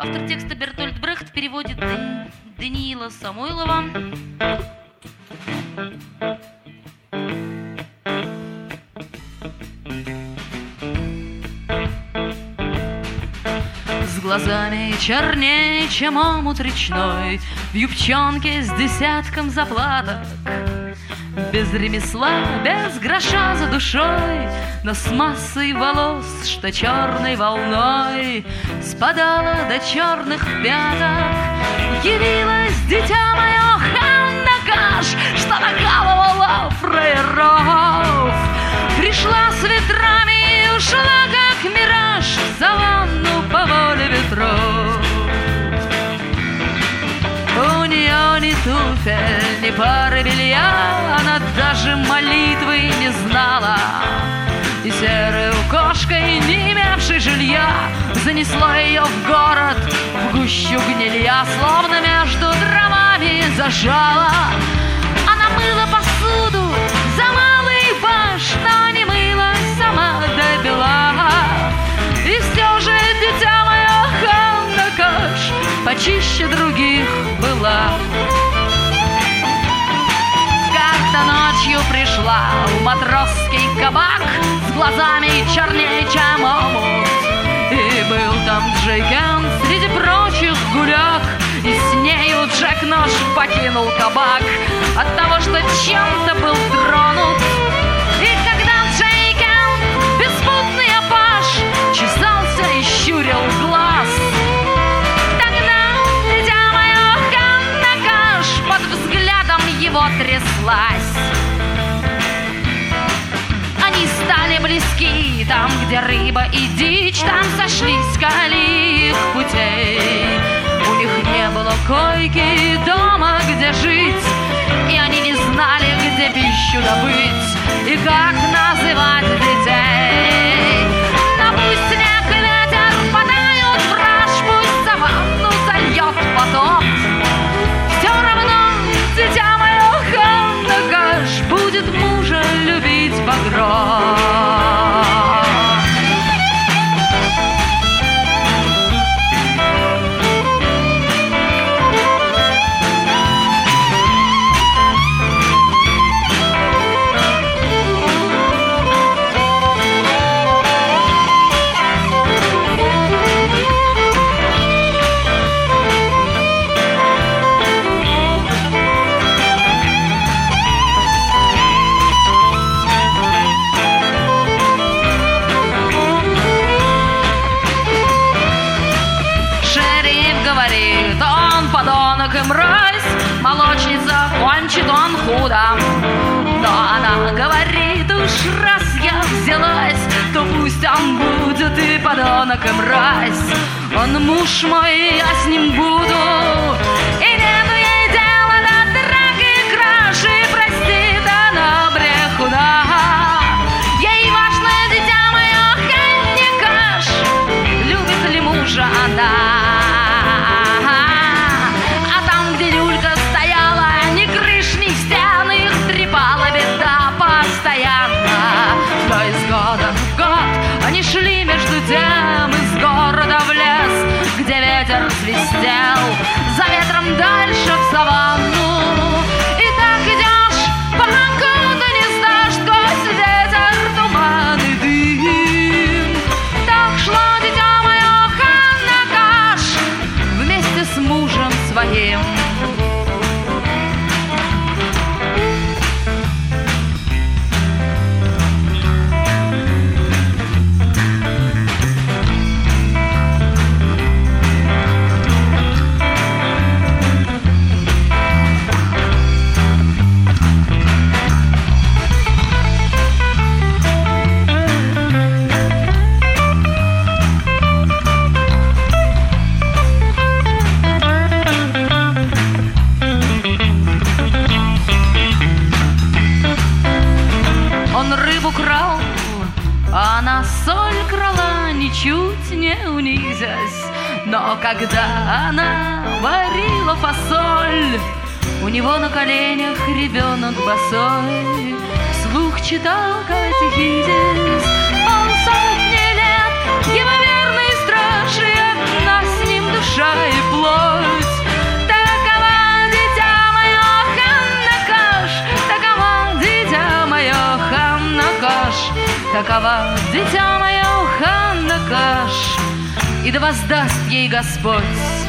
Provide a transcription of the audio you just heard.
Автор текста Бертольд Брехт, переводит Даниила Самойлова. С глазами чернее, чем омут речной, в юбчонке с десятком заплаток, без ремесла, без гроша за душой, но с массой волос, что черной волной спадала до черных пяток. Явилось дитя мое Ханна Каш, что накалывала фраеров. Пришла с ветрами и ушла, как мираж, в саванну по воле ветров. У нее ни туфель, ни пары белья, она даже молитвы не знала. И серой кошкой, не имевшей жилья, занесло ее в город, в гущу гнилья, словно между дровами зажала. Она мыла посуду за малый баш, но не мыла сама до бела. И все же, дитя мое, Ханна Каш почище других была. Как-то ночью пришла в матросский кабак с глазами чернее, чем омут. И был там Джей Кент среди прочих гуляк, и с нею Джек наш покинул кабак от того, что чем-то был тронут. И когда Джей Кент, беспутный апаш, чесался и щурил глаз, его тряслась. Они стали близки, там, где рыба и дичь, там сошлись коли их путей. У них не было койки, дома, где жить, и они не знали, где пищу добыть и как называть детей. Но пусть снег и ветер падают в раж, пусть саванну зальет потоп, все равно, дитя мое, Ханна Каш будет мужа любить багром. Подонок и мразь, молочница, кончит он худо. Но она говорит, уж раз я взялась, то пусть он будет и подонок и мразь. Он муж мой, и я с ним буду. И нету ей дела до драк и краж, и простит она брехуна. Ей важно, дитя мое, Ханни Каш, любит ли мужа она. Они шли между тем из города в лес, где ветер свистел, за ветром дальше в саванну. И так идешь, пока ты не знаешь, сквозь ветер, туман и дым. Так шло дитя мое Ханна Каш вместе с мужем своим. Крал, а она соль крала, ничуть не унизясь. Но когда она варила фасоль, у него на коленях ребенок босой вслух читал катехизис. Он сотни лет, его верный страж, и одна с ним душа. Такова, дитя мое, Ханна Каш, и да воздаст ей Господь